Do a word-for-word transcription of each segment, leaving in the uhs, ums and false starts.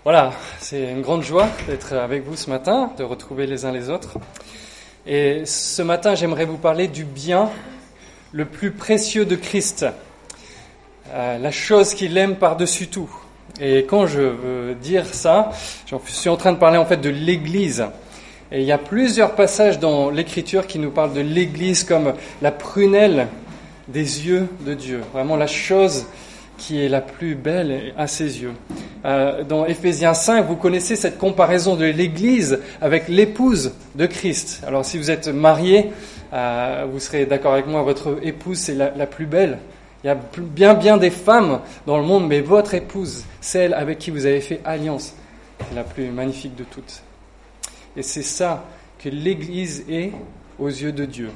Voilà, c'est une grande joie d'être avec vous ce matin, de retrouver les uns les autres. Et ce matin, j'aimerais vous parler du bien le plus précieux de Christ, euh, la chose qu'il aime par-dessus tout. Et quand je veux dire ça, je suis en train de parler en fait de l'Église. Et il y a plusieurs passages dans l'Écriture qui nous parlent de l'Église comme la prunelle des yeux de Dieu, vraiment la chose qui est la plus belle à ses yeux. Euh, dans Éphésiens cinq, vous connaissez cette comparaison de l'Église avec l'épouse de Christ. Alors si vous êtes marié, euh, vous serez d'accord avec moi, votre épouse c'est la, la plus belle. Il y a bien bien des femmes dans le monde, mais votre épouse, celle avec qui vous avez fait alliance, c'est la plus magnifique de toutes. Et c'est ça que l'Église est aux yeux de Dieu.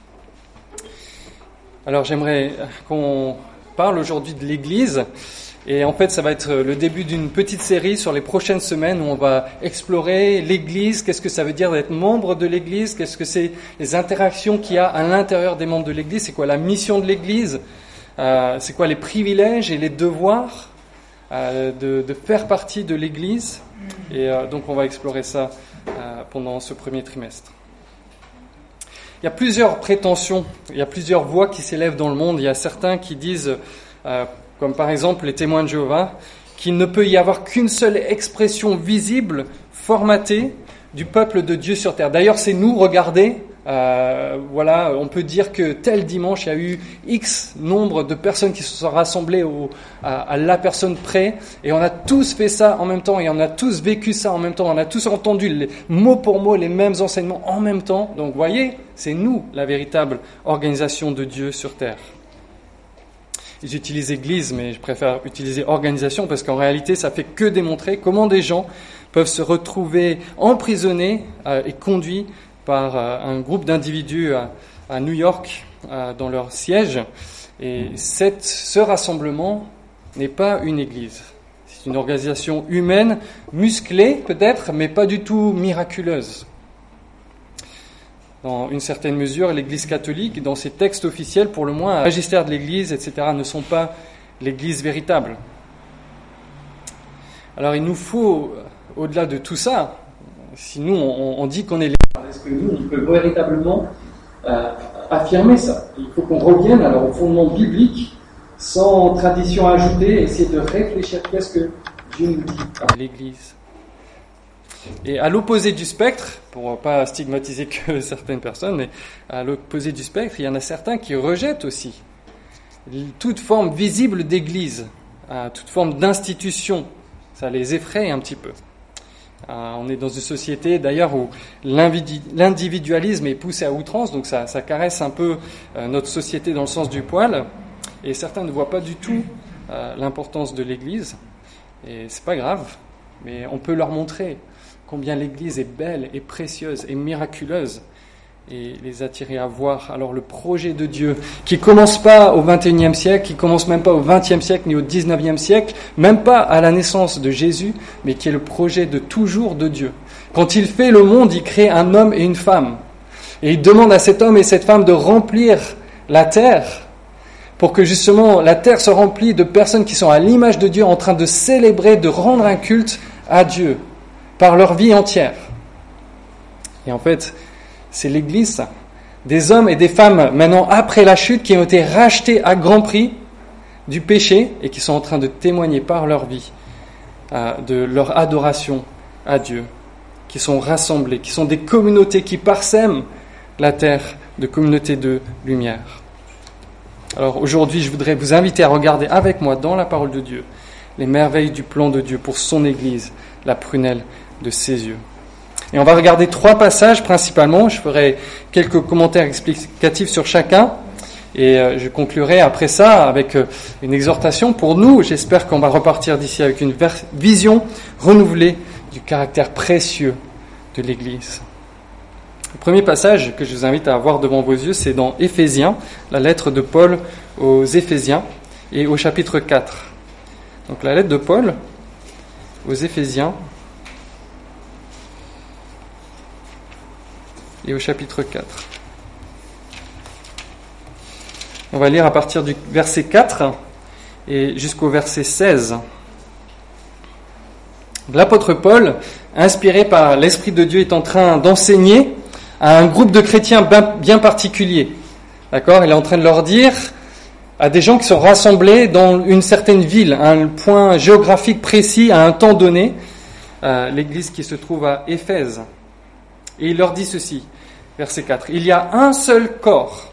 Alors j'aimerais qu'on parle aujourd'hui de l'Église, et en fait ça va être le début d'une petite série sur les prochaines semaines où on va explorer l'Église, qu'est-ce que ça veut dire d'être membre de l'Église, qu'est-ce que c'est les interactions qu'il y a à l'intérieur des membres de l'Église, c'est quoi la mission de l'Église, euh, c'est quoi les privilèges et les devoirs euh, de, de faire partie de l'Église, et euh, donc on va explorer ça euh, pendant ce premier trimestre. Il y a plusieurs prétentions, il y a plusieurs voix qui s'élèvent dans le monde. Il y a certains qui disent, euh, comme par exemple les témoins de Jéhovah, qu'il ne peut y avoir qu'une seule expression visible, formatée, du peuple de Dieu sur terre. D'ailleurs, c'est nous, regardez, euh, voilà, on peut dire que tel dimanche, il y a eu X nombre de personnes qui se sont rassemblées au, à, à la personne près, et on a tous fait ça en même temps, et on a tous vécu ça en même temps, on a tous entendu les, mot pour mot les mêmes enseignements en même temps. Donc, vous voyez, c'est nous, la véritable organisation de Dieu sur terre. Ils utilisent église, mais je préfère utiliser organisation parce qu'en réalité, ça fait que démontrer comment des gens peuvent se retrouver emprisonnés euh, et conduits par euh, un groupe d'individus à, à New York, euh, dans leur siège. Et cette, ce rassemblement n'est pas une église. C'est une organisation humaine, musclée peut-être, mais pas du tout miraculeuse. Dans une certaine mesure, l'Église catholique, dans ses textes officiels, pour le moins, le magistère de l'Église, et cetera, ne sont pas l'Église véritable. Alors il nous faut, au-delà de tout ça, si nous on, on dit qu'on est l'Église, est-ce que nous on peut véritablement euh, affirmer ça? Il faut qu'on revienne alors au fondement biblique, sans tradition ajoutée, essayer de réfléchir qu'est-ce que Dieu nous dit à l'Église. Et à l'opposé du spectre, pour ne pas stigmatiser que certaines personnes, mais à l'opposé du spectre, il y en a certains qui rejettent aussi toute forme visible d'église, toute forme d'institution. Ça les effraie un petit peu. On est dans une société d'ailleurs où l'individualisme est poussé à outrance, donc ça, ça caresse un peu notre société dans le sens du poil, et certains ne voient pas du tout l'importance de l'église, et c'est pas grave, mais on peut leur montrer combien l'Église est belle et précieuse et miraculeuse, et les attirer à voir alors le projet de Dieu, qui commence pas au vingt et unième siècle, qui commence même pas au vingtième siècle, ni au dix-neuvième siècle, même pas à la naissance de Jésus, mais qui est le projet de toujours de Dieu. Quand il fait le monde, il crée un homme et une femme, et il demande à cet homme et cette femme de remplir la terre, pour que justement la terre se remplit de personnes qui sont à l'image de Dieu, en train de célébrer, de rendre un culte à Dieu, par leur vie entière. Et en fait, c'est l'Église, ça. Des hommes et des femmes, maintenant, après la chute, qui ont été rachetés à grand prix du péché et qui sont en train de témoigner par leur vie euh, de leur adoration à Dieu, qui sont rassemblés, qui sont des communautés qui parsèment la terre de communautés de lumière. Alors aujourd'hui, je voudrais vous inviter à regarder avec moi dans la parole de Dieu les merveilles du plan de Dieu pour son Église, la prunelle de ses yeux. Et on va regarder trois passages principalement. Je ferai quelques commentaires explicatifs sur chacun, et je conclurai après ça avec une exhortation pour nous. J'espère qu'on va repartir d'ici avec une vision renouvelée du caractère précieux de l'Église. Le premier passage que je vous invite à avoir devant vos yeux, c'est dans Éphésiens, la lettre de Paul aux Éphésiens, et au chapitre quatre. Donc la lettre de Paul aux Éphésiens et au chapitre quatre. On va lire à partir du verset quatre et jusqu'au verset seize. L'apôtre Paul, inspiré par l'Esprit de Dieu, est en train d'enseigner à un groupe de chrétiens bien particulier. D'accord ? Il est en train de leur dire à des gens qui sont rassemblés dans une certaine ville, à un point géographique précis, à un temps donné, euh, l'église qui se trouve à Éphèse. Et il leur dit ceci, verset quatre. « Il y a un seul corps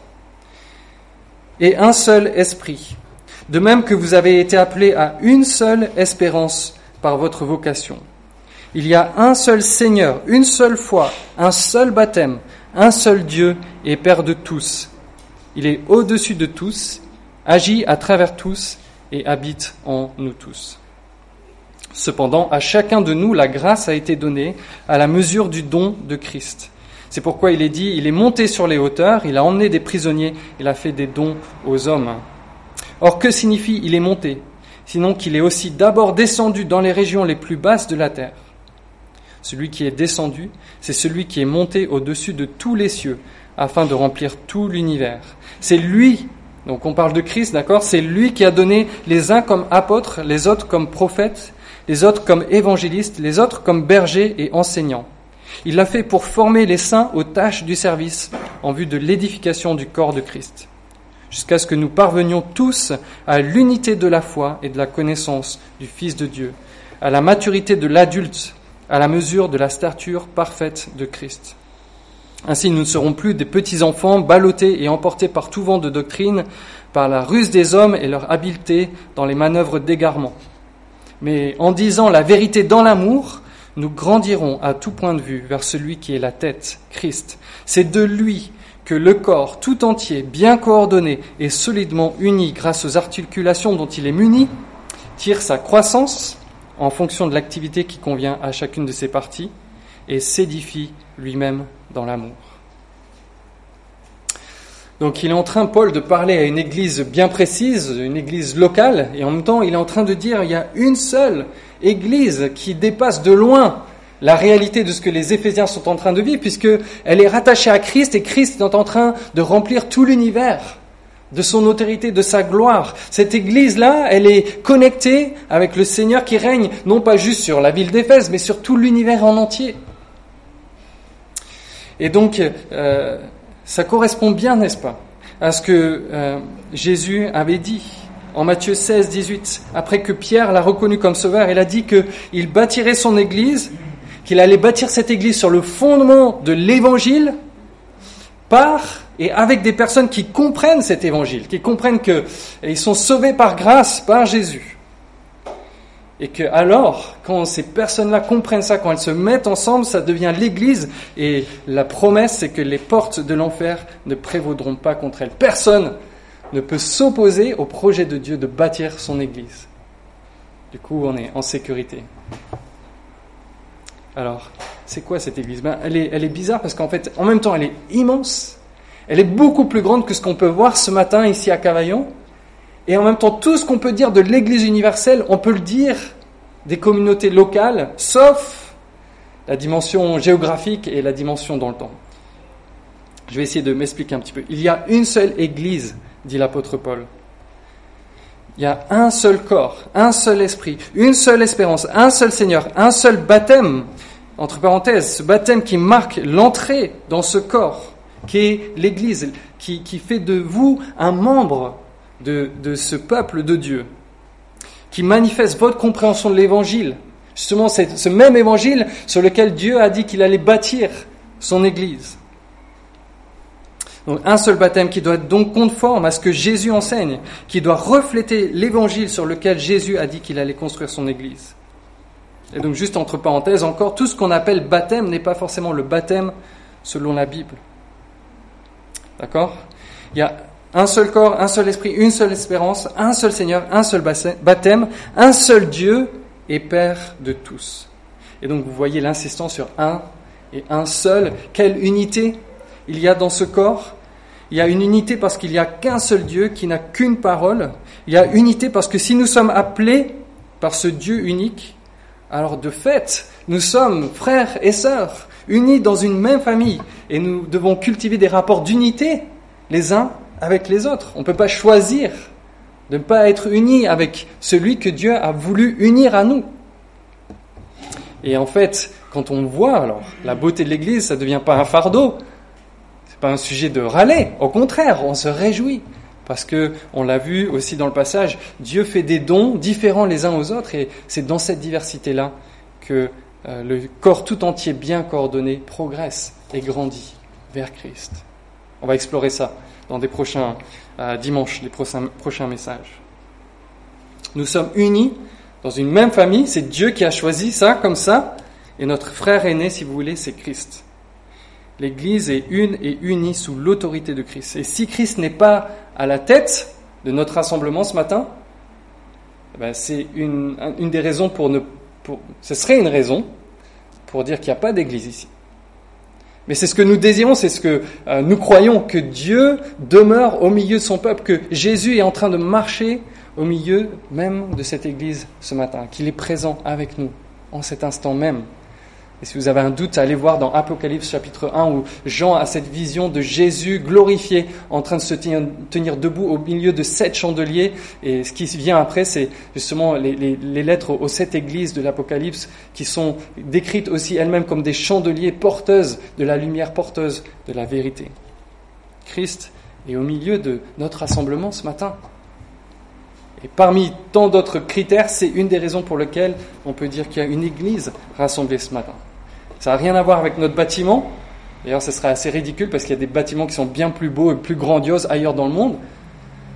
et un seul esprit, de même que vous avez été appelés à une seule espérance par votre vocation. Il y a un seul Seigneur, une seule foi, un seul baptême, un seul Dieu et Père de tous. Il est au-dessus de tous, agit à travers tous et habite en nous tous. Cependant, à chacun de nous, la grâce a été donnée à la mesure du don de Christ. C'est pourquoi il est dit, il est monté sur les hauteurs, il a emmené des prisonniers, il a fait des dons aux hommes. Or, que signifie il est monté ? Sinon qu'il est aussi d'abord descendu dans les régions les plus basses de la terre. Celui qui est descendu, c'est celui qui est monté au-dessus de tous les cieux, afin de remplir tout l'univers. C'est lui, donc on parle de Christ, d'accord ? C'est lui qui a donné les uns comme apôtres, les autres comme prophètes, les autres comme évangélistes, les autres comme bergers et enseignants. Il l'a fait pour former les saints aux tâches du service, en vue de l'édification du corps de Christ, jusqu'à ce que nous parvenions tous à l'unité de la foi et de la connaissance du Fils de Dieu, à la maturité de l'adulte, à la mesure de la stature parfaite de Christ. Ainsi, nous ne serons plus des petits-enfants ballottés et emportés par tout vent de doctrine, par la ruse des hommes et leur habileté dans les manœuvres d'égarement. Mais en disant la vérité dans l'amour, nous grandirons à tout point de vue vers celui qui est la tête, Christ. C'est de lui que le corps tout entier, bien coordonné et solidement uni grâce aux articulations dont il est muni, tire sa croissance en fonction de l'activité qui convient à chacune de ses parties et s'édifie lui-même dans l'amour. Donc il est en train, Paul, de parler à une église bien précise, une église locale, et en même temps il est en train de dire il y a une seule église qui dépasse de loin la réalité de ce que les Éphésiens sont en train de vivre, puisqu'elle est rattachée à Christ et Christ est en train de remplir tout l'univers de son autorité, de sa gloire. Cette église-là, elle est connectée avec le Seigneur qui règne, non pas juste sur la ville d'Éphèse, mais sur tout l'univers en entier. Et donc, euh, ça correspond bien, n'est-ce pas, à ce que euh, Jésus avait dit en Matthieu seize, dix-huit. Après que Pierre l'a reconnu comme sauveur, il a dit qu'il bâtirait son église, qu'il allait bâtir cette église sur le fondement de l'évangile, par et avec des personnes qui comprennent cet évangile, qui comprennent qu'ils sont sauvés par grâce, par Jésus. Et que alors, quand ces personnes-là comprennent ça, quand elles se mettent ensemble, ça devient l'église. Et la promesse, c'est que les portes de l'enfer ne prévaudront pas contre elles. Personne ne peut s'opposer au projet de Dieu de bâtir son église. Du coup, on est en sécurité. Alors, c'est quoi cette église ? Ben, elle est, elle est bizarre parce qu'en fait, en même temps, elle est immense. Elle est beaucoup plus grande que ce qu'on peut voir ce matin ici à Cavaillon. Et en même temps, tout ce qu'on peut dire de l'Église universelle, on peut le dire des communautés locales, sauf la dimension géographique et la dimension dans le temps. Je vais essayer de m'expliquer un petit peu. Il y a une seule Église, dit l'apôtre Paul. Il y a un seul corps, un seul esprit, une seule espérance, un seul Seigneur, un seul baptême. Entre parenthèses, ce baptême qui marque l'entrée dans ce corps, qui est l'Église, qui, qui fait de vous un membre de, de ce peuple de Dieu, qui manifeste votre compréhension de l'Évangile. Justement, c'est ce même Évangile sur lequel Dieu a dit qu'il allait bâtir son Église. Donc un seul baptême qui doit être donc conforme à ce que Jésus enseigne, qui doit refléter l'Évangile sur lequel Jésus a dit qu'il allait construire son Église. Et donc juste entre parenthèses encore, tout ce qu'on appelle baptême n'est pas forcément le baptême selon la Bible. D'accord ? Il y a un seul corps, un seul esprit, une seule espérance, un seul Seigneur, un seul baptême, un seul Dieu et Père de tous. Et donc vous voyez l'insistance sur un et un seul. Quelle unité il y a dans ce corps ? Il y a une unité parce qu'il n'y a qu'un seul Dieu qui n'a qu'une parole. Il y a unité parce que si nous sommes appelés par ce Dieu unique, alors de fait, nous sommes frères et sœurs, unis dans une même famille. Et nous devons cultiver des rapports d'unité les uns avec les autres. On ne peut pas choisir de ne pas être unis avec celui que Dieu a voulu unir à nous. Et en fait, quand on voit, alors, la beauté de l'Église, ça ne devient pas un fardeau. C'est pas un sujet de râler. Au contraire, on se réjouit. Parce que, on l'a vu aussi dans le passage, Dieu fait des dons différents les uns aux autres, et c'est dans cette diversité-là que euh, le corps tout entier bien coordonné progresse et grandit vers Christ. On va explorer ça dans des prochains euh, dimanches, les prochains, prochains messages. Nous sommes unis dans une même famille, c'est Dieu qui a choisi ça comme ça, et notre frère aîné, si vous voulez, c'est Christ. L'Église est une et unie sous l'autorité de Christ. Et si Christ n'est pas à la tête de notre rassemblement ce matin, ben c'est une, une des raisons pour ne... Pour, ce serait une raison pour dire qu'il n'y a pas d'Église ici. Mais c'est ce que nous désirons, c'est ce que euh, nous croyons, que Dieu demeure au milieu de son peuple, que Jésus est en train de marcher au milieu même de cette Église ce matin, qu'il est présent avec nous en cet instant même. Et si vous avez un doute, allez voir dans Apocalypse chapitre un où Jean a cette vision de Jésus glorifié en train de se tenir, tenir debout au milieu de sept chandeliers. Et ce qui vient après, c'est justement les, les, les lettres aux sept églises de l'Apocalypse qui sont décrites aussi elles-mêmes comme des chandeliers porteuses de la lumière, porteuses de la vérité. Christ est au milieu de notre rassemblement ce matin. Et parmi tant d'autres critères, c'est une des raisons pour lesquelles on peut dire qu'il y a une église rassemblée ce matin. Ça n'a rien à voir avec notre bâtiment. D'ailleurs, ce serait assez ridicule parce qu'il y a des bâtiments qui sont bien plus beaux et plus grandioses ailleurs dans le monde. D'accord ?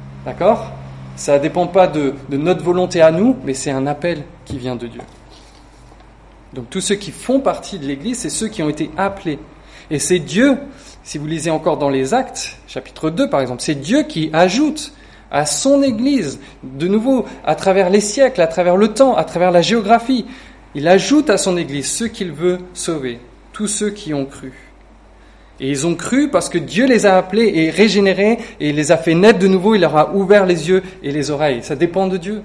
Ça ne dépend pas de, de notre volonté à nous, mais c'est un appel qui vient de Dieu. Donc tous ceux qui font partie de l'église, c'est ceux qui ont été appelés. Et c'est Dieu, si vous lisez encore dans les Actes, chapitre deux par exemple, c'est Dieu qui ajoute à son Église, de nouveau, à travers les siècles, à travers le temps, à travers la géographie. Il ajoute à son Église ceux qu'il veut sauver, tous ceux qui ont cru. Et ils ont cru parce que Dieu les a appelés et régénérés, et il les a fait naître de nouveau, il leur a ouvert les yeux et les oreilles. Ça dépend de Dieu.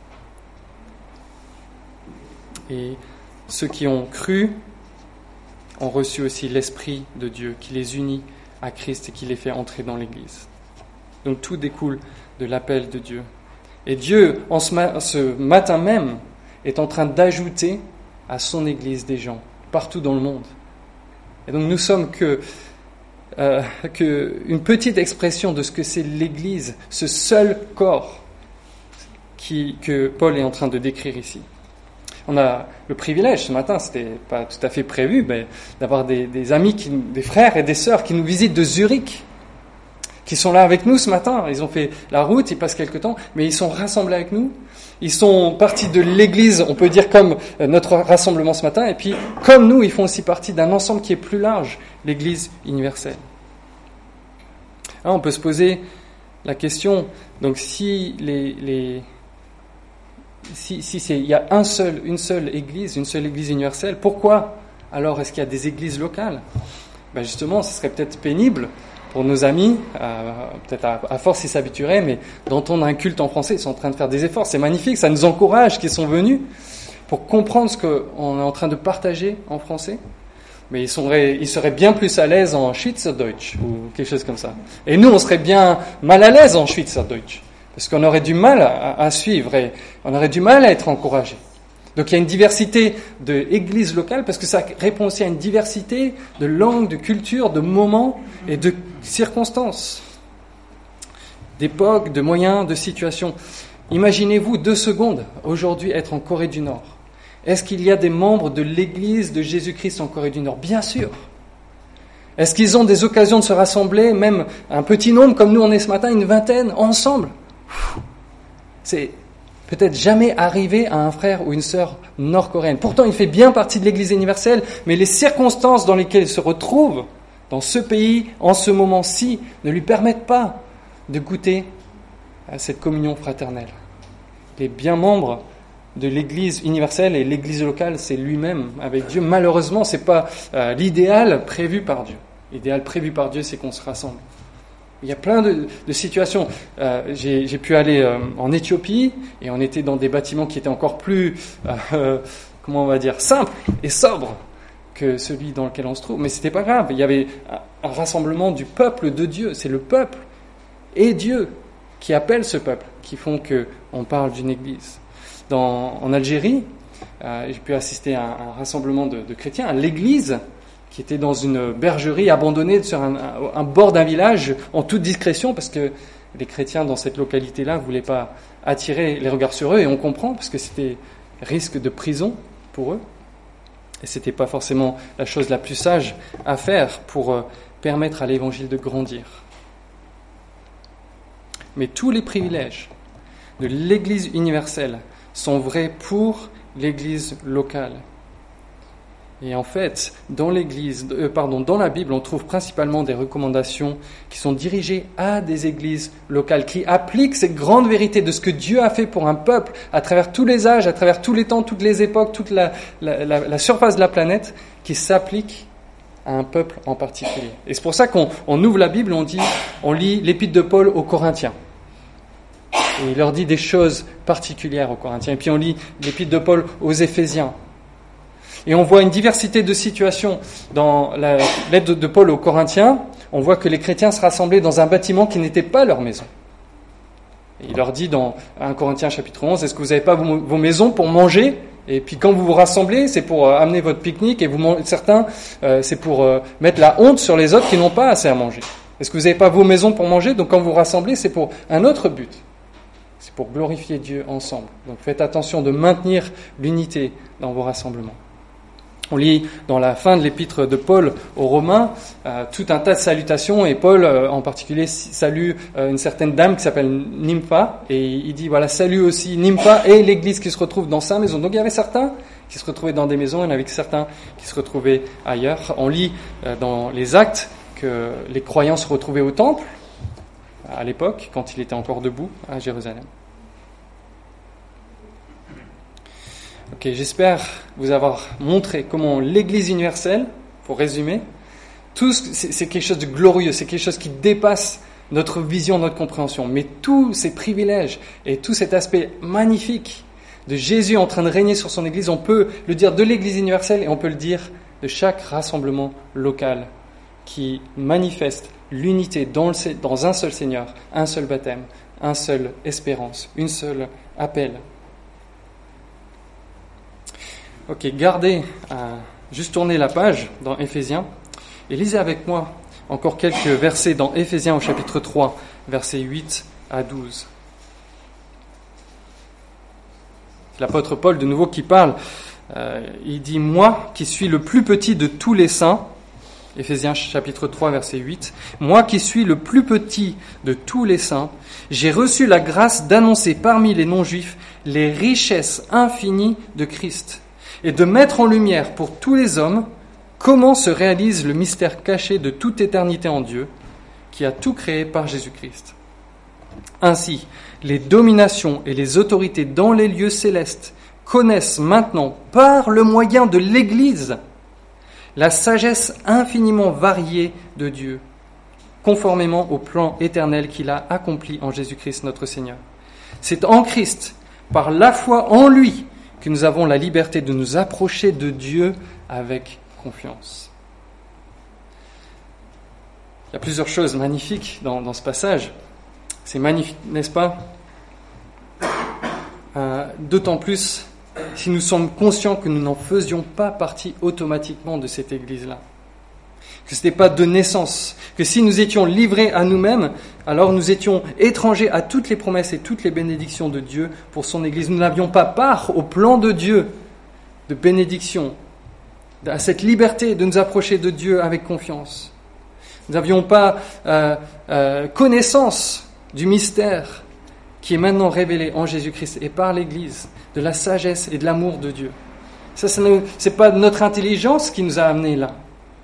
Et ceux qui ont cru ont reçu aussi l'Esprit de Dieu, qui les unit à Christ et qui les fait entrer dans l'Église. Donc tout découle de l'appel de Dieu. Et Dieu, en ce, ma- ce matin même, est en train d'ajouter à son Église des gens, partout dans le monde. Et donc nous sommes que, euh, que une petite expression de ce que c'est l'Église, ce seul corps qui, que Paul est en train de décrire ici. On a le privilège ce matin, c'était pas tout à fait prévu, mais d'avoir des, des amis, qui, des frères et des sœurs qui nous visitent de Zurich, qui sont là avec nous ce matin. Ils ont fait la route, ils passent quelques temps, mais ils sont rassemblés avec nous. Ils sont partis de l'église, on peut dire comme notre rassemblement ce matin, et puis comme nous, ils font aussi partie d'un ensemble qui est plus large, l'église universelle. Alors, on peut se poser la question, donc si les, les si, si c'est, il y a un seul, une seule église, une seule église universelle, pourquoi alors est-ce qu'il y a des églises locales ? Ben justement, ce serait peut-être pénible pour nos amis, euh, peut-être à, à force ils s'habitueraient, mais d'entendre un culte en français, ils sont en train de faire des efforts, c'est magnifique, ça nous encourage qu'ils sont venus pour comprendre ce qu'on est en train de partager en français, mais ils seraient, ils seraient bien plus à l'aise en Schweizerdeutsch ou quelque chose comme ça. Et nous, on serait bien mal à l'aise en Schweizerdeutsch, parce qu'on aurait du mal à, à suivre et on aurait du mal à être encouragé. Donc il y a une diversité d'églises locales parce que ça répond aussi à une diversité de langues, de cultures, de moments et de circonstances, d'époques, de moyens, de situations. Imaginez-vous deux secondes aujourd'hui être en Corée du Nord. Est-ce qu'il y a des membres de l'église de Jésus-Christ en Corée du Nord ? Bien sûr. Est-ce qu'ils ont des occasions de se rassembler, même un petit nombre comme nous on est ce matin, une vingtaine, ensemble ? C'est peut-être jamais arrivé à un frère ou une sœur nord-coréenne. Pourtant, il fait bien partie de l'Église universelle, mais les circonstances dans lesquelles il se retrouve, dans ce pays, en ce moment-ci, ne lui permettent pas de goûter à cette communion fraternelle. Il est bien membre de l'Église universelle et l'Église locale, c'est lui-même avec Dieu. Malheureusement, c'est pas euh, l'idéal prévu par Dieu. L'idéal prévu par Dieu, c'est qu'on se rassemble. Il y a plein de, de situations. Euh, j'ai, j'ai pu aller euh, en Éthiopie et on était dans des bâtiments qui étaient encore plus, euh, comment on va dire, simples et sobres que celui dans lequel on se trouve. Mais c'était pas grave. Il y avait un, un rassemblement du peuple de Dieu. C'est le peuple et Dieu qui appelle ce peuple, qui font que on parle d'une église. Dans, en Algérie, euh, j'ai pu assister à un, un rassemblement de, de chrétiens, à l'église, qui était dans une bergerie abandonnée sur un, un, un bord d'un village, en toute discrétion, parce que les chrétiens dans cette localité-là ne voulaient pas attirer les regards sur eux, et on comprend, parce que c'était risque de prison pour eux. Et ce n'était pas forcément la chose la plus sage à faire pour euh, permettre à l'évangile de grandir. Mais tous les privilèges de l'Église universelle sont vrais pour l'Église locale. Et en fait, dans l'Église, euh, pardon, dans la Bible, on trouve principalement des recommandations qui sont dirigées à des églises locales, qui appliquent ces grandes vérités de ce que Dieu a fait pour un peuple à travers tous les âges, à travers tous les temps, toutes les époques, toute la, la, la, la surface de la planète, qui s'appliquent à un peuple en particulier. Et c'est pour ça qu'on on ouvre la Bible, on dit, on lit l'épître de Paul aux Corinthiens. Et il leur dit des choses particulières aux Corinthiens. Et puis on lit l'épître de Paul aux Éphésiens. Et on voit une diversité de situations dans la lettre de Paul aux Corinthiens. On voit que les chrétiens se rassemblaient dans un bâtiment qui n'était pas leur maison. Et il leur dit dans un Corinthiens chapitre onze, est-ce que vous n'avez pas vos, vos maisons pour manger ? Et puis quand vous vous rassemblez, c'est pour euh, amener votre pique-nique, et vous, certains, euh, c'est pour euh, mettre la honte sur les autres qui n'ont pas assez à manger. Est-ce que vous n'avez pas vos maisons pour manger ? Donc quand vous vous rassemblez, c'est pour un autre but. C'est pour glorifier Dieu ensemble. Donc faites attention de maintenir l'unité dans vos rassemblements. On lit dans la fin de l'épître de Paul aux Romains euh, tout un tas de salutations, et Paul euh, en particulier salue euh, une certaine dame qui s'appelle Nympha, et il dit voilà, salut aussi Nympha et l'église qui se retrouve dans sa maison. Donc il y avait certains qui se retrouvaient dans des maisons, il y en avait certains qui se retrouvaient ailleurs. On lit euh, dans les Actes que les croyants se retrouvaient au temple à l'époque, quand il était encore debout à Jérusalem. Ok, j'espère vous avoir montré comment l'Église universelle, pour résumer, tout ce, c'est, c'est quelque chose de glorieux, c'est quelque chose qui dépasse notre vision, notre compréhension. Mais tous ces privilèges et tout cet aspect magnifique de Jésus en train de régner sur son Église, on peut le dire de l'Église universelle et on peut le dire de chaque rassemblement local qui manifeste l'unité dans, le, dans un seul Seigneur, un seul baptême, un seul espérance, une seule appel. Ok, gardez, euh, juste tournez la page dans Éphésiens et lisez avec moi encore quelques versets dans Éphésiens au chapitre trois, versets huit à douze. C'est l'apôtre Paul de nouveau qui parle. Euh, il dit « Moi qui suis le plus petit de tous les saints », Éphésiens chapitre trois, verset huit, « Moi qui suis le plus petit de tous les saints, j'ai reçu la grâce d'annoncer parmi les non-juifs les richesses infinies de Christ, et de mettre en lumière pour tous les hommes comment se réalise le mystère caché de toute éternité en Dieu, qui a tout créé par Jésus-Christ. Ainsi, les dominations et les autorités dans les lieux célestes connaissent maintenant, par le moyen de l'Église, la sagesse infiniment variée de Dieu, conformément au plan éternel qu'il a accompli en Jésus-Christ notre Seigneur. C'est en Christ, par la foi en lui, que nous avons la liberté de nous approcher de Dieu avec confiance. Il y a plusieurs choses magnifiques dans, dans ce passage. C'est magnifique, n'est-ce pas ? euh, D'autant plus si nous sommes conscients que nous n'en faisions pas partie automatiquement de cette Église-là. Que ce n'était pas de naissance. Que si nous étions livrés à nous-mêmes, alors nous étions étrangers à toutes les promesses et toutes les bénédictions de Dieu pour son Église. Nous n'avions pas part au plan de Dieu de bénédiction, à cette liberté de nous approcher de Dieu avec confiance. Nous n'avions pas euh, euh, connaissance du mystère qui est maintenant révélé en Jésus-Christ et par l'Église, de la sagesse et de l'amour de Dieu. Ça, ce n'est pas notre intelligence qui nous a amenés là.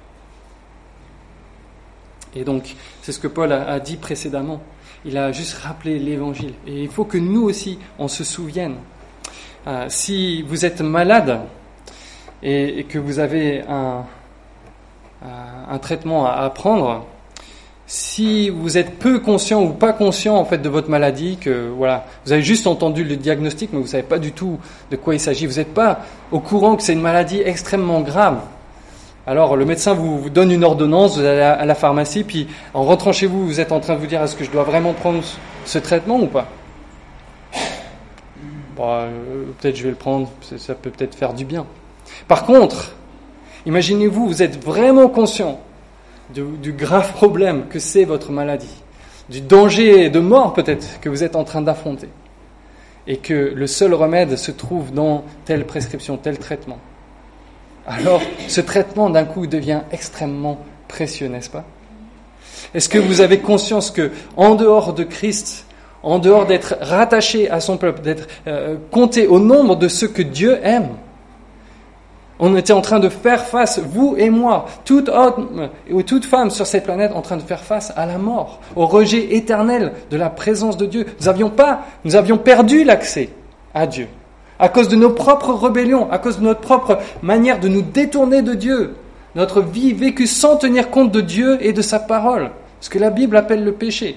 Et donc, c'est ce que Paul a, a dit précédemment. Il a juste rappelé l'Évangile. Et il faut que nous aussi, on se souvienne. Euh, si vous êtes malade et, et que vous avez un, un traitement à, à prendre, si vous êtes peu conscient ou pas conscient en fait de votre maladie, que voilà, vous avez juste entendu le diagnostic, mais vous ne savez pas du tout de quoi il s'agit, vous n'êtes pas au courant que c'est une maladie extrêmement grave. Alors le médecin vous, vous donne une ordonnance, vous allez à la pharmacie, puis en rentrant chez vous, vous êtes en train de vous dire est-ce que je dois vraiment prendre ce traitement ou pas ? bon, euh, peut-être je vais le prendre, ça peut peut-être faire du bien. Par contre, imaginez-vous, vous êtes vraiment conscient du, du grave problème que c'est votre maladie, du danger de mort peut-être que vous êtes en train d'affronter, et que le seul remède se trouve dans telle prescription, tel traitement. Alors, ce traitement d'un coup devient extrêmement précieux, n'est-ce pas ? Est-ce que vous avez conscience que, en dehors de Christ, en dehors d'être rattaché à son peuple, d'être euh, compté au nombre de ceux que Dieu aime, on était en train de faire face, vous et moi, tout homme ou toute femme sur cette planète, en train de faire face à la mort, au rejet éternel de la présence de Dieu. Nous avions pas, nous avions perdu l'accès à Dieu à cause de nos propres rébellions, à cause de notre propre manière de nous détourner de Dieu, notre vie vécue sans tenir compte de Dieu et de sa parole, ce que la Bible appelle le péché.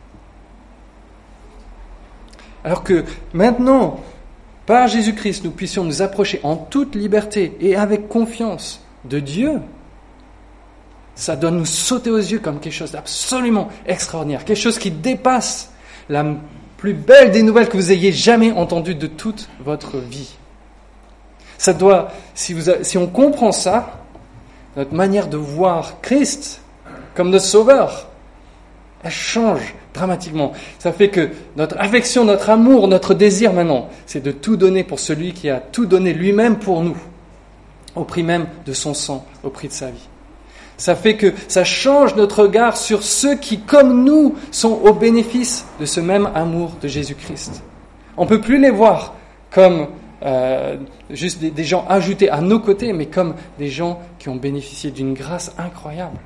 Alors que maintenant, par Jésus-Christ, nous puissions nous approcher en toute liberté et avec confiance de Dieu, ça doit nous sauter aux yeux comme quelque chose d'absolument extraordinaire, quelque chose qui dépasse la plus belle des nouvelles que vous ayez jamais entendues de toute votre vie. Ça doit, si, vous, si on comprend ça, notre manière de voir Christ comme notre Sauveur, elle change dramatiquement. Ça fait que notre affection, notre amour, notre désir maintenant, c'est de tout donner pour celui qui a tout donné lui-même pour nous, au prix même de son sang, au prix de sa vie. Ça fait que ça change notre regard sur ceux qui, comme nous, sont au bénéfice de ce même amour de Jésus-Christ. On ne peut plus les voir comme euh, juste des, des gens ajoutés à nos côtés, mais comme des gens qui ont bénéficié d'une grâce incroyable.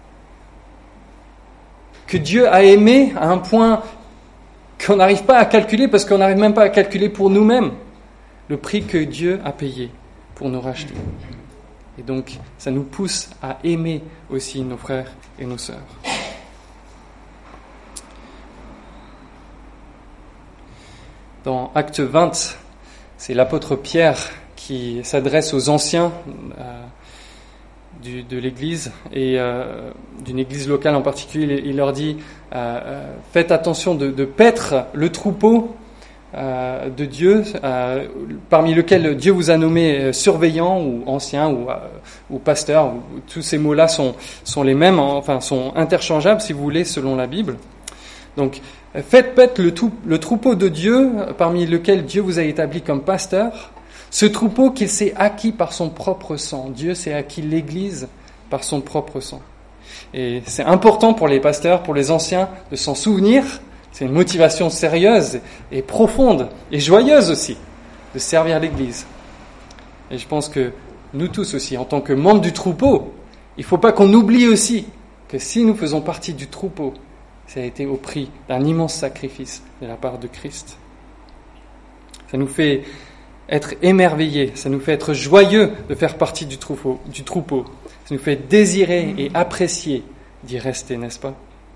Que Dieu a aimé à un point qu'on n'arrive pas à calculer, parce qu'on n'arrive même pas à calculer pour nous-mêmes le prix que Dieu a payé pour nous racheter. Et donc, ça nous pousse à aimer aussi nos frères et nos sœurs. Dans Acte vingt, c'est l'apôtre Pierre qui s'adresse aux anciens euh, du, de l'Église, et euh, d'une Église locale en particulier. Il leur dit euh, « Faites attention de, de paître le troupeau euh, de Dieu, euh, parmi lequel Dieu vous a nommé surveillant ou ancien ou, euh, ou pasteur. » Tous ces mots-là sont, sont les mêmes, enfin sont interchangeables si vous voulez, selon la Bible. Donc, faites paître le, tout, le troupeau de Dieu, parmi lequel Dieu vous a établi comme pasteur, ce troupeau qu'il s'est acquis par son propre sang. Dieu s'est acquis l'Église par son propre sang. Et c'est important pour les pasteurs, pour les anciens, de s'en souvenir. C'est une motivation sérieuse et profonde et joyeuse aussi de servir l'Église. Et je pense que nous tous aussi, en tant que membres du troupeau, il ne faut pas qu'on oublie aussi que si nous faisons partie du troupeau, ça a été au prix d'un immense sacrifice de la part de Christ. Ça nous fait être émerveillés, ça nous fait être joyeux de faire partie du troupeau, du troupeau. Ça nous fait désirer et apprécier d'y rester, n'est-ce pas ?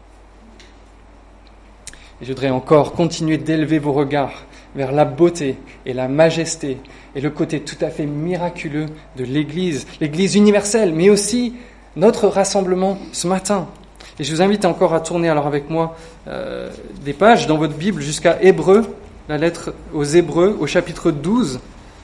Et je voudrais encore continuer d'élever vos regards vers la beauté et la majesté et le côté tout à fait miraculeux de l'Église, l'Église universelle, mais aussi notre rassemblement ce matin. Et je vous invite encore à tourner alors avec moi euh, des pages dans votre Bible jusqu'à Hébreux, la lettre aux Hébreux, au chapitre douze.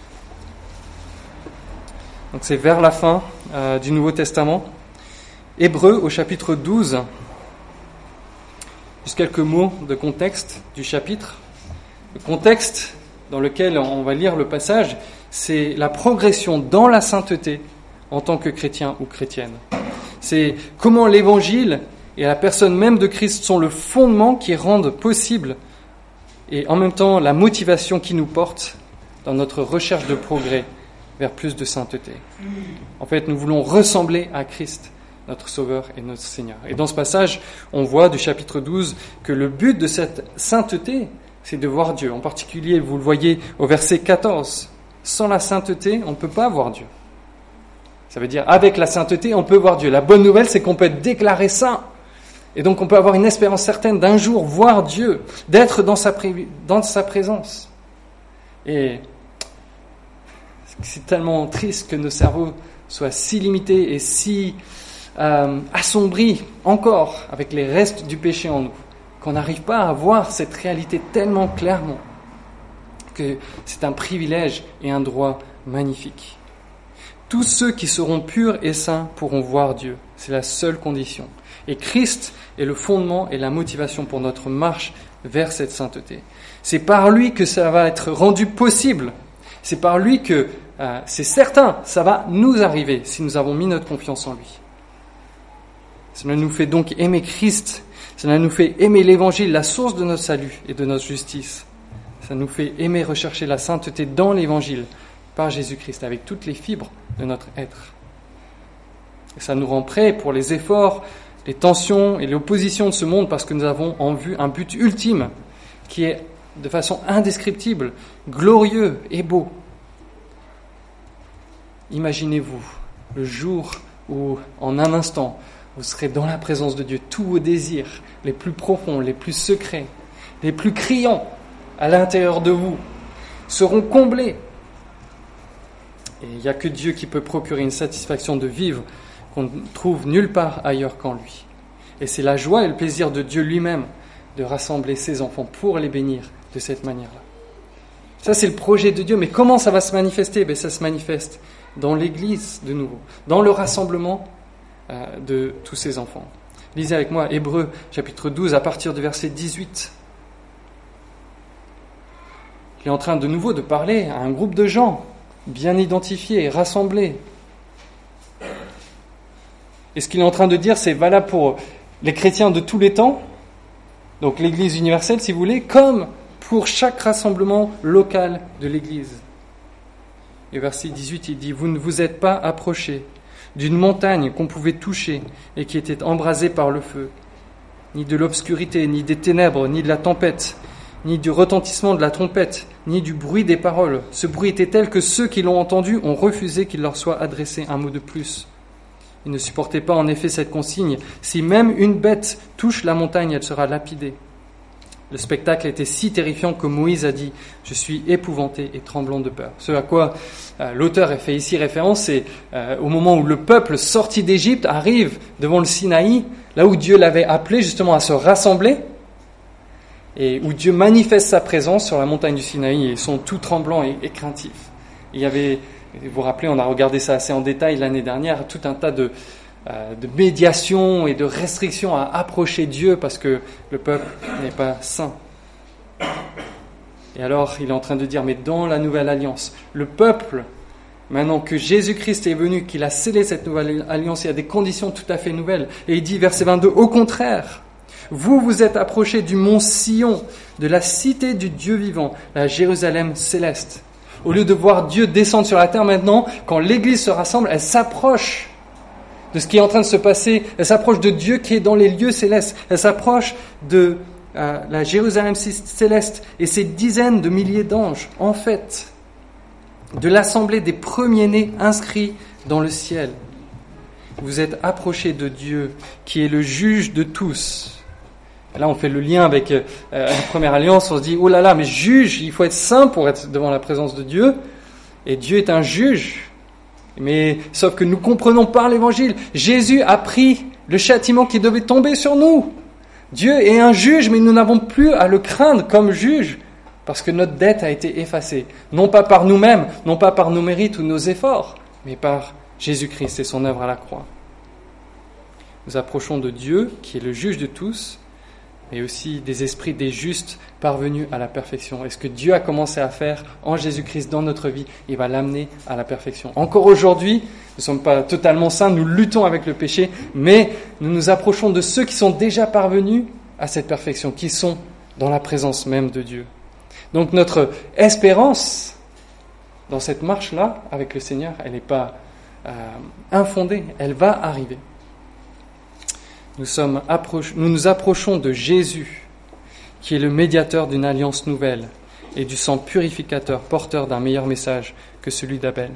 Donc c'est vers la fin euh, du Nouveau Testament. Hébreux au chapitre douze. Juste quelques mots de contexte du chapitre. Le contexte dans lequel on va lire le passage, c'est la progression dans la sainteté en tant que chrétien ou chrétienne. C'est comment l'Évangile et la personne même de Christ sont le fondement qui rendent possible et en même temps la motivation qui nous porte dans notre recherche de progrès vers plus de sainteté. En fait, nous voulons ressembler à Christ, notre Sauveur et notre Seigneur. Et dans ce passage, on voit du chapitre douze que le but de cette sainteté, c'est de voir Dieu. En particulier, vous le voyez au verset quatorze. Sans la sainteté, on ne peut pas voir Dieu. Ça veut dire, avec la sainteté, on peut voir Dieu. La bonne nouvelle, c'est qu'on peut être déclaré saint. Et donc, on peut avoir une espérance certaine d'un jour voir Dieu, d'être dans sa, pré- dans sa présence. Et c'est tellement triste que nos cerveaux soient si limités et si euh, assombris encore avec les restes du péché en nous, qu'on n'arrive pas à voir cette réalité tellement clairement. que c'est un privilège et un droit magnifique. Tous ceux qui seront purs et saints pourront voir Dieu. C'est la seule condition. Et Christ est le fondement et la motivation pour notre marche vers cette sainteté. C'est par lui que ça va être rendu possible. C'est par lui que, euh, c'est certain, ça va nous arriver si nous avons mis notre confiance en lui. Cela nous fait donc aimer Christ. Cela nous fait aimer l'Évangile, la source de notre salut et de notre justice. Ça nous fait aimer rechercher la sainteté dans l'Évangile, par Jésus-Christ, avec toutes les fibres de notre être. Et ça nous rend prêts pour les efforts, les tensions et l'opposition de ce monde, parce que nous avons en vue un but ultime qui est de façon indescriptible, glorieux et beau. Imaginez-vous le jour où, en un instant, vous serez dans la présence de Dieu. Tous vos désirs, les plus profonds, les plus secrets, les plus criants à l'intérieur de vous, seront comblés. Et il n'y a que Dieu qui peut procurer une satisfaction de vivre qu'on ne trouve nulle part ailleurs qu'en lui. Et c'est la joie et le plaisir de Dieu lui-même de rassembler ses enfants pour les bénir de cette manière-là. Ça, c'est le projet de Dieu. Mais comment ça va se manifester ? Ben, ça se manifeste dans l'Église, de nouveau, dans le rassemblement euh, de tous ses enfants. Lisez avec moi Hébreux, chapitre douze, à partir du verset dix-huit. Il est en train de nouveau de parler à un groupe de gens bien identifiés, rassemblés. Et ce qu'il est en train de dire, c'est valable pour les chrétiens de tous les temps, donc l'Église universelle, si vous voulez, comme pour chaque rassemblement local de l'Église. Et verset dix-huit, il dit « Vous ne vous êtes pas approchés d'une montagne qu'on pouvait toucher et qui était embrasée par le feu, ni de l'obscurité, ni des ténèbres, ni de la tempête, ni du retentissement de la trompette, ni du bruit des paroles. Ce bruit était tel que ceux qui l'ont entendu ont refusé qu'il leur soit adressé un mot de plus. Ils ne supportaient pas en effet cette consigne. Si même une bête touche la montagne, elle sera lapidée. Le spectacle était si terrifiant que Moïse a dit « Je suis épouvanté et tremblant de peur ». Ce à quoi euh, l'auteur a fait ici référence, c'est euh, au moment où le peuple sorti d'Égypte arrive devant le Sinaï, là où Dieu l'avait appelé justement à se rassembler, et où Dieu manifeste sa présence sur la montagne du Sinaï, et ils sont tout tremblants et, et craintifs. Il y avait, vous vous rappelez, on a regardé ça assez en détail l'année dernière, tout un tas de, euh, de médiations et de restrictions à approcher Dieu parce que le peuple n'est pas saint. Et alors, il est en train de dire, mais dans la nouvelle alliance, le peuple, maintenant que Jésus-Christ est venu, qu'il a scellé cette nouvelle alliance, il y a des conditions tout à fait nouvelles. Et il dit, verset vingt-deux, au contraire, vous vous êtes approchés du mont Sion, de la cité du Dieu vivant, la Jérusalem céleste. Au lieu de voir Dieu descendre sur la terre maintenant, quand l'Église se rassemble, elle s'approche de ce qui est en train de se passer. Elle s'approche de Dieu qui est dans les lieux célestes. Elle s'approche de euh, la Jérusalem céleste et ses dizaines de milliers d'anges, en fait, de l'assemblée des premiers-nés inscrits dans le ciel. Vous êtes approchés de Dieu qui est le juge de tous. Là, on fait le lien avec euh, la première alliance. On se dit, oh là là, mais juge, il faut être saint pour être devant la présence de Dieu. Et Dieu est un juge. Mais sauf que nous comprenons par l'Évangile, Jésus a pris le châtiment qui devait tomber sur nous. Dieu est un juge, mais nous n'avons plus à le craindre comme juge, parce que notre dette a été effacée. Non pas par nous-mêmes, non pas par nos mérites ou nos efforts, mais par Jésus-Christ et son œuvre à la croix. Nous approchons de Dieu, qui est le juge de tous, mais aussi des esprits des justes parvenus à la perfection. Et ce que Dieu a commencé à faire en Jésus-Christ dans notre vie, il va l'amener à la perfection. Encore aujourd'hui, nous ne sommes pas totalement saints, nous luttons avec le péché, mais nous nous approchons de ceux qui sont déjà parvenus à cette perfection, qui sont dans la présence même de Dieu. Donc notre espérance dans cette marche-là avec le Seigneur, elle n'est pas euh, infondée, elle va arriver. Nous, sommes approch- nous nous approchons de Jésus, qui est le médiateur d'une alliance nouvelle et du sang purificateur, porteur d'un meilleur message que celui d'Abel.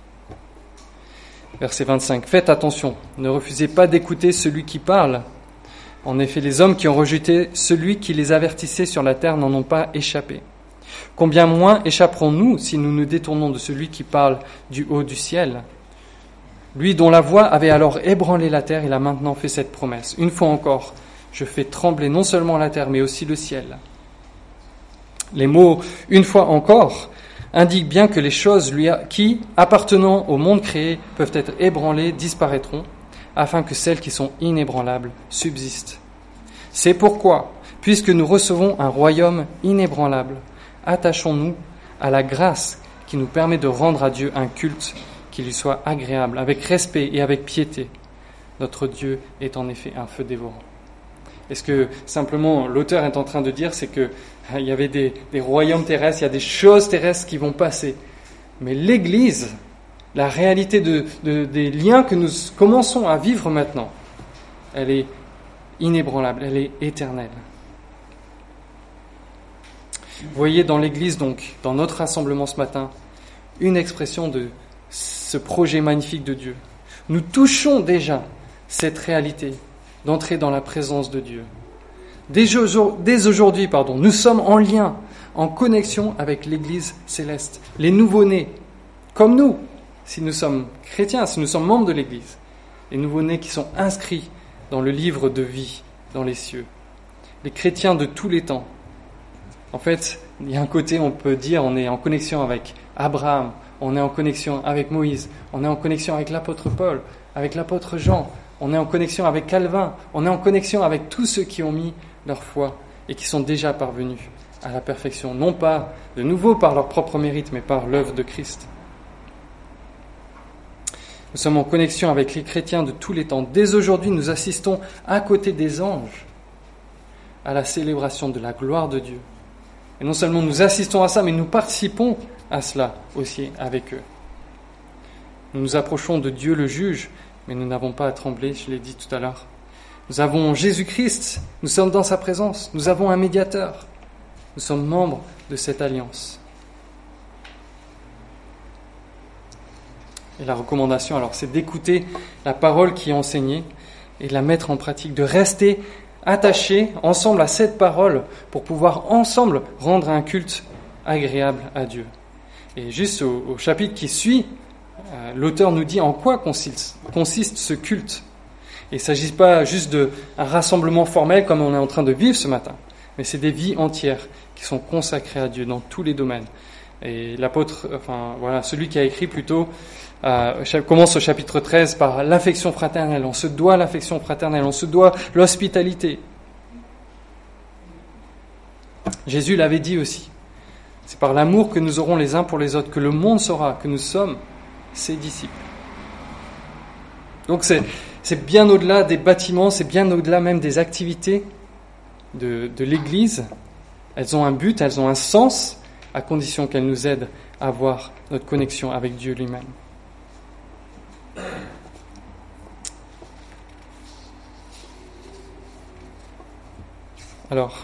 Verset vingt-cinq. Faites attention, ne refusez pas d'écouter celui qui parle. En effet, les hommes qui ont rejeté celui qui les avertissait sur la terre n'en ont pas échappé. Combien moins échapperons-nous si nous nous détournons de celui qui parle du haut du ciel ? Lui dont la voix avait alors ébranlé la terre, il a maintenant fait cette promesse. Une fois encore, je fais trembler non seulement la terre, mais aussi le ciel. Les mots « une fois encore » indiquent bien que les choses lui a, qui, appartenant au monde créé, peuvent être ébranlées, disparaîtront, afin que celles qui sont inébranlables subsistent. C'est pourquoi, puisque nous recevons un royaume inébranlable, attachons-nous à la grâce qui nous permet de rendre à Dieu un culte qui lui soit agréable, avec respect et avec piété. Notre Dieu est en effet un feu dévorant. Et ce que simplement l'auteur est en train de dire, c'est que il y avait des, des royaumes terrestres, il y a des choses terrestres qui vont passer. Mais l'Église, la réalité de, de, des liens que nous commençons à vivre maintenant, elle est inébranlable, elle est éternelle. Vous voyez dans l'Église, donc, dans notre rassemblement ce matin, une expression de ce projet magnifique de Dieu. Nous touchons déjà cette réalité d'entrer dans la présence de Dieu. Dès aujourd'hui, pardon, nous sommes en lien, en connexion avec l'Église céleste, les nouveau-nés, comme nous, si nous sommes chrétiens, si nous sommes membres de l'Église, les nouveau-nés qui sont inscrits dans le livre de vie, dans les cieux, les chrétiens de tous les temps. En fait, il y a un côté, on peut dire, on est en connexion avec Abraham, on est en connexion avec Moïse, on est en connexion avec l'apôtre Paul, avec l'apôtre Jean, on est en connexion avec Calvin, on est en connexion avec tous ceux qui ont mis leur foi et qui sont déjà parvenus à la perfection, non pas de nouveau par leur propre mérite, mais par l'œuvre de Christ. Nous sommes en connexion avec les chrétiens de tous les temps. Dès aujourd'hui, nous assistons à côté des anges à la célébration de la gloire de Dieu. Et non seulement nous assistons à ça, mais nous participons à cela aussi avec eux. Nous nous approchons de Dieu le juge, mais nous n'avons pas à trembler, je l'ai dit tout à l'heure. Nous avons Jésus-Christ, nous sommes dans sa présence, nous avons un médiateur, nous sommes membres de cette alliance. Et la recommandation, alors, c'est d'écouter la parole qui est enseignée et de la mettre en pratique, de rester attachés ensemble à cette parole pour pouvoir ensemble rendre un culte agréable à Dieu. Et juste au, au chapitre qui suit, euh, l'auteur nous dit en quoi consiste, consiste ce culte. Et il ne s'agit pas juste d'un rassemblement formel comme on est en train de vivre ce matin, mais c'est des vies entières qui sont consacrées à Dieu dans tous les domaines. Et l'apôtre, enfin voilà, celui qui a écrit plutôt, euh, commence au chapitre treize par l'affection fraternelle. On se doit l'affection fraternelle, on se doit l'hospitalité. Jésus l'avait dit aussi. C'est par l'amour que nous aurons les uns pour les autres que le monde saura que nous sommes ses disciples. Donc c'est, c'est bien au-delà des bâtiments, c'est bien au-delà même des activités de, de l'Église. Elles ont un but, elles ont un sens, à condition qu'elles nous aident à avoir notre connexion avec Dieu lui-même. Alors,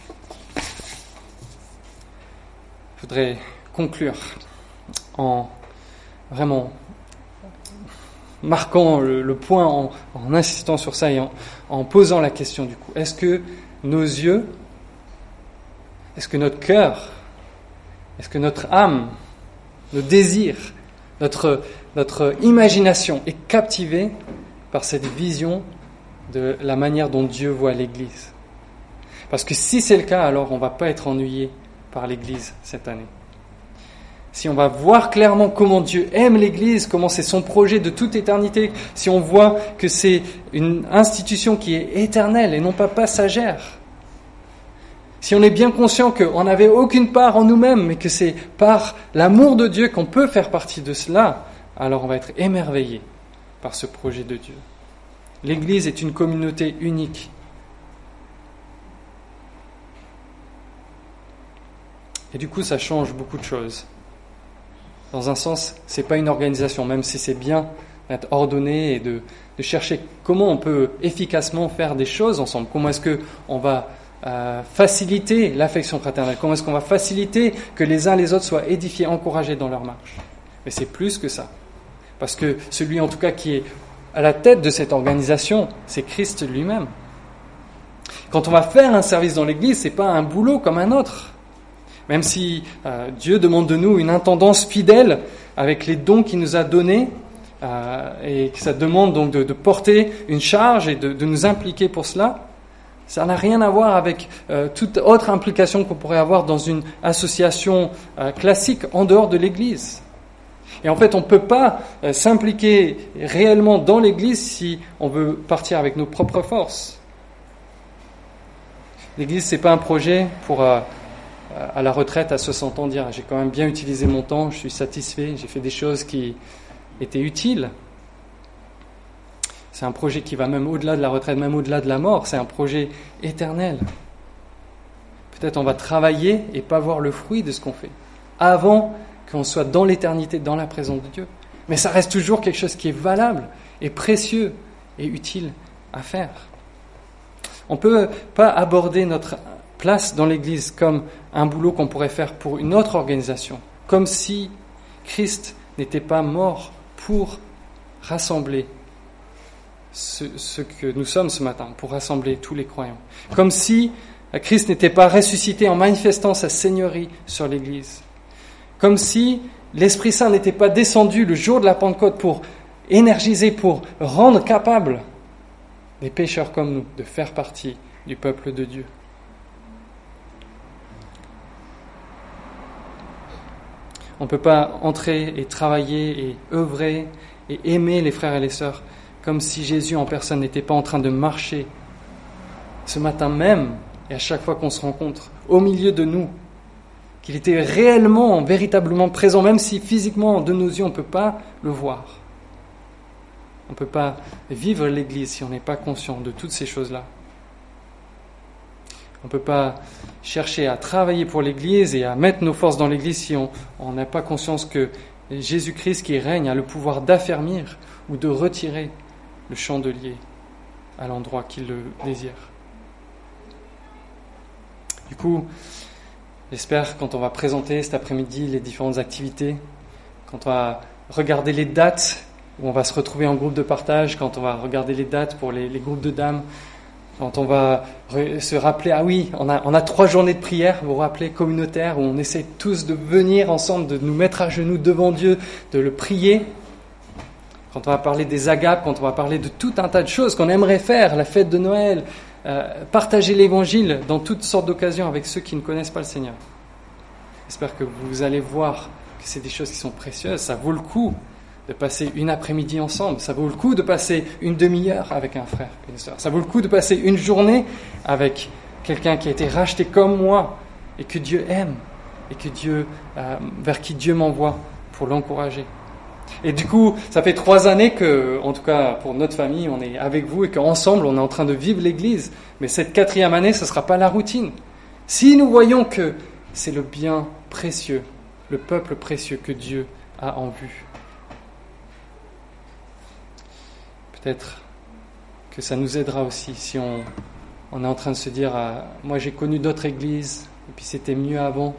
je voudrais conclure en vraiment marquant le, le point, en, en insistant sur ça et en, en posant la question du coup. Est-ce que nos yeux, est-ce que notre cœur, est-ce que notre âme, nos désirs, notre, notre imagination est captivée par cette vision de la manière dont Dieu voit l'Église? Parce que si c'est le cas, alors on ne va pas être ennuyé par l'Église cette année. Si on va voir clairement comment Dieu aime l'Église, comment c'est son projet de toute éternité, si on voit que c'est une institution qui est éternelle et non pas passagère, si on est bien conscient qu'on n'avait aucune part en nous-mêmes, mais que c'est par l'amour de Dieu qu'on peut faire partie de cela, alors on va être émerveillé par ce projet de Dieu. L'Église est une communauté unique. Et du coup, ça change beaucoup de choses. Dans un sens, c'est pas une organisation, même si c'est bien d'être ordonné et de, de chercher comment on peut efficacement faire des choses ensemble. Comment est-ce que on va euh, faciliter l'affection fraternelle? Comment est-ce qu'on va faciliter que les uns les autres soient édifiés, encouragés dans leur marche? Mais c'est plus que ça. Parce que celui, en tout cas, qui est à la tête de cette organisation, c'est Christ lui-même. Quand on va faire un service dans l'Église, c'est pas un boulot comme un autre. Même si euh, Dieu demande de nous une intendance fidèle avec les dons qu'il nous a donnés, euh, et que ça demande donc de, de porter une charge et de, de nous impliquer pour cela, Ça n'a rien à voir avec euh, toute autre implication qu'on pourrait avoir dans une association euh, classique en dehors de l'Église. Et en fait, on ne peut pas euh, s'impliquer réellement dans l'Église si on veut partir avec nos propres forces. L'Église, c'est pas un projet pour euh, à la retraite à soixante ans dire j'ai quand même bien utilisé mon temps, je suis satisfait, j'ai fait des choses qui étaient utiles. C'est un projet qui va même au-delà de la retraite, même au-delà de la mort. C'est un projet éternel. Peut-être on va travailler et pas voir le fruit de ce qu'on fait avant qu'on soit dans l'éternité, dans la présence de Dieu. Mais ça reste toujours quelque chose qui est valable et précieux et utile à faire. On ne peut pas aborder notre place dans l'Église comme un boulot qu'on pourrait faire pour une autre organisation, comme si Christ n'était pas mort pour rassembler ce, ce que nous sommes ce matin, pour rassembler tous les croyants. Comme si Christ n'était pas ressuscité en manifestant sa seigneurie sur l'Église. Comme si l'Esprit Saint n'était pas descendu le jour de la Pentecôte pour énergiser, pour rendre capable des pécheurs comme nous de faire partie du peuple de Dieu. On ne peut pas entrer et travailler et œuvrer et aimer les frères et les sœurs comme si Jésus en personne n'était pas en train de marcher ce matin même et à chaque fois qu'on se rencontre au milieu de nous, qu'il était réellement, véritablement présent, même si physiquement de nos yeux on ne peut pas le voir. On ne peut pas vivre l'Église si on n'est pas conscient de toutes ces choses-là. On ne peut pas chercher à travailler pour l'Église et à mettre nos forces dans l'Église si on n'a pas conscience que Jésus-Christ qui règne a le pouvoir d'affermir ou de retirer le chandelier à l'endroit qu'il le désire. Du coup, j'espère quand on va présenter cet après-midi les différentes activités, quand on va regarder les dates où on va se retrouver en groupe de partage, quand on va regarder les dates pour les, les groupes de dames, quand on va re- se rappeler, ah oui, on a, on a trois journées de prière, vous vous rappelez, communautaire, où on essaie tous de venir ensemble, de nous mettre à genoux devant Dieu, de le prier. Quand on va parler des agapes, quand on va parler de tout un tas de choses qu'on aimerait faire, la fête de Noël, euh, partager l'évangile dans toutes sortes d'occasions avec ceux qui ne connaissent pas le Seigneur. J'espère que vous allez voir que c'est des choses qui sont précieuses, ça vaut le coup de passer une après-midi ensemble, ça vaut le coup de passer une demi-heure avec un frère et une sœur, ça vaut le coup de passer une journée avec quelqu'un qui a été racheté comme moi et que Dieu aime et que Dieu, euh, vers qui Dieu m'envoie pour l'encourager. Et du coup, ça fait trois années que, en tout cas pour notre famille, on est avec vous et qu'ensemble on est en train de vivre l'Église. Mais cette quatrième année, ce ne sera pas la routine. Si nous voyons que c'est le bien précieux, le peuple précieux que Dieu a en vue, peut-être que ça nous aidera aussi si on, on est en train de se dire ah, moi j'ai connu d'autres églises et puis c'était mieux avant.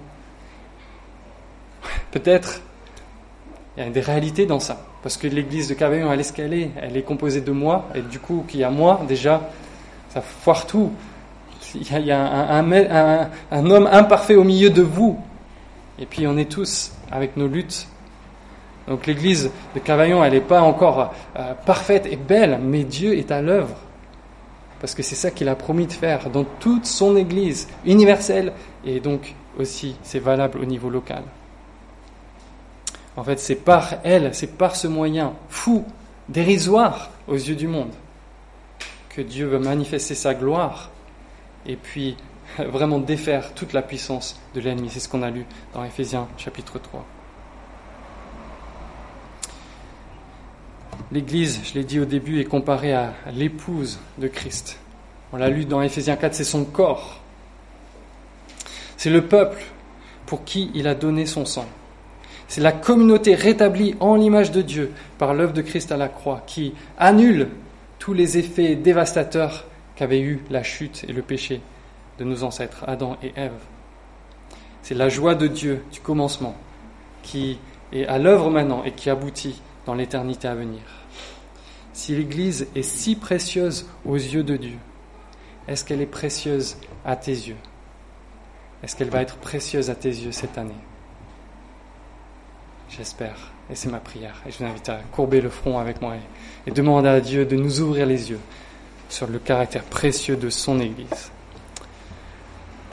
Peut-être il y a des réalités dans ça, parce que l'église de Cavaillon à l'Escalier, elle est composée de moi, et du coup qu'il y a moi déjà, ça foire tout. Il y a, il y a un, un, un, un homme imparfait au milieu de vous, et puis on est tous avec nos luttes. Donc l'église de Cavaillon, elle n'est pas encore euh, parfaite et belle, mais Dieu est à l'œuvre. Parce que c'est ça qu'il a promis de faire dans toute son église universelle, et donc aussi c'est valable au niveau local. En fait, c'est par elle, c'est par ce moyen fou, dérisoire aux yeux du monde, que Dieu veut manifester sa gloire et puis vraiment défaire toute la puissance de l'ennemi. C'est ce qu'on a lu dans Éphésiens chapitre trois. L'Église, je l'ai dit au début, est comparée à l'épouse de Christ. On l'a lu dans Éphésiens quatre, c'est son corps. C'est le peuple pour qui il a donné son sang. C'est la communauté rétablie en l'image de Dieu par l'œuvre de Christ à la croix qui annule tous les effets dévastateurs qu'avaient eu la chute et le péché de nos ancêtres, Adam et Ève. C'est la joie de Dieu du commencement qui est à l'œuvre maintenant et qui aboutit dans l'éternité à venir. Si l'Église est si précieuse aux yeux de Dieu, est-ce qu'elle est précieuse à tes yeux? Est-ce qu'elle va être précieuse à tes yeux cette année? J'espère, et c'est ma prière. Et je vous invite à courber le front avec moi et, et demander à Dieu de nous ouvrir les yeux sur le caractère précieux de son Église.